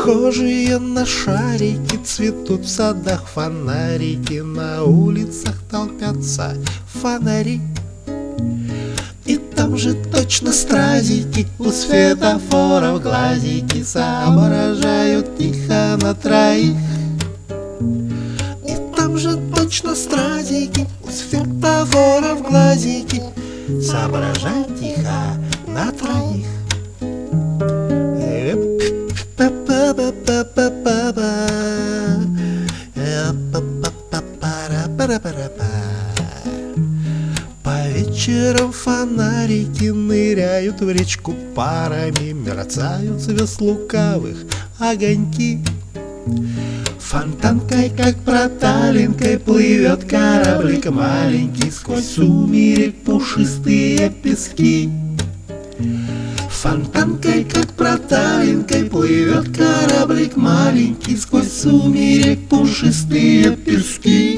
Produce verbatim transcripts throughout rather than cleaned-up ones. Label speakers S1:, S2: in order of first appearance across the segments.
S1: Похожие на шарики, цветут в садах фонарики, на улицах толпятся фонари. И там же точно стразики, у светофоров глазики соображают тихо на троих. И там же точно стразики, у светофоров глазики соображают тихо на троих. По вечерам фонарики ныряют в речку парами, мерцают звезд лукавых огоньки. Фонтанкой, как проталинкой, плывет кораблик маленький сквозь сумерек пушистые пески. Фонтанкой, как проталинкой, плывет кораблик маленький сквозь сумерек пушистые пески.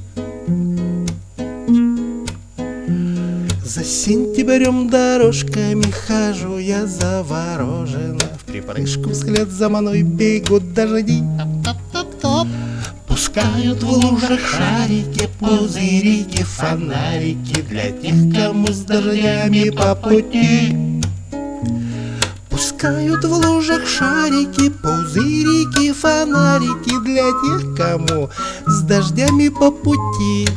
S1: За сентябрем дорожками хожу я заворожена, в припрыжку вслед за мной бегут дожди. Пускают в лужах шарики, пузырики, фонарики для тех, кому с дождями по пути. Пускают в лужах шарики, пузырики, фонарики для тех, кому с дождями по пути.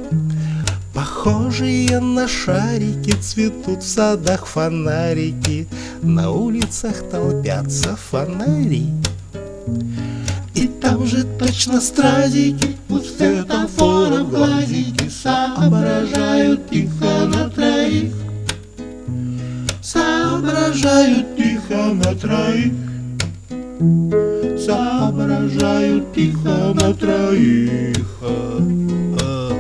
S1: Похожие на шарики, цветут в садах фонарики, на улицах толпятся фонари. И там же точно стразики, у светофоров глазики соображают тихо на троих. Соображают тихо на троих. Соображают тихо на троих.